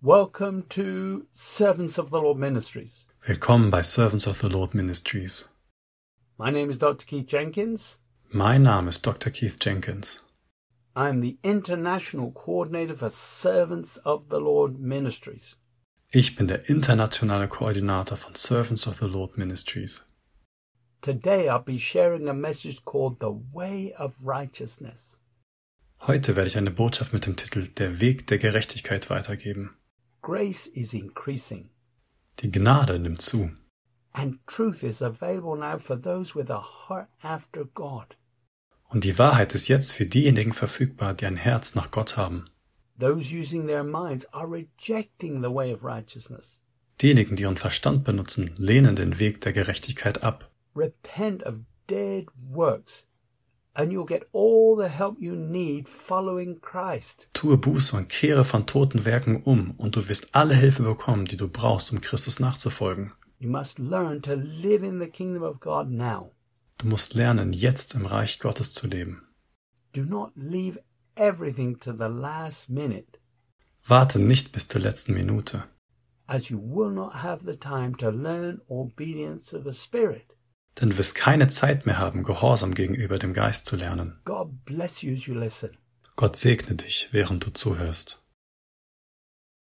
Welcome to Servants of the Lord Ministries. Willkommen bei Servants of the Lord Ministries. My name is Dr. Keith Jenkins. Mein Name ist Dr. Keith Jenkins. I am the International Coordinator for Servants of the Lord Ministries. Ich bin der internationale Koordinator von Servants of the Lord Ministries. Today I'll be sharing a message called The Way of Righteousness. Heute werde ich eine Botschaft mit dem Titel Der Weg der Gerechtigkeit weitergeben. Grace is increasing. Die Gnade nimmt zu. And truth is available now for those with a heart after God. Und die Wahrheit ist jetzt für diejenigen verfügbar, die ein Herz nach Gott haben. Those using their minds are rejecting the way of righteousness. Diejenigen, die ihren Verstand benutzen, lehnen den Weg der Gerechtigkeit ab. Repent of dead works, and you'll get all the help you need following Christ. Tue Buße und kehre von toten Werken um, und du wirst alle Hilfe bekommen, die du brauchst, um Christus nachzufolgen. You must learn to live in the kingdom of God now. Du musst lernen, jetzt im Reich Gottes zu leben. Do not leave everything to the last minute, Warte nicht bis zur letzten Minute, as you will not have the time to learn obedience of the Spirit. denn du wirst keine Zeit mehr haben, Gehorsam gegenüber dem Geist zu lernen. God bless you as you listen. Gott segne dich, während du zuhörst.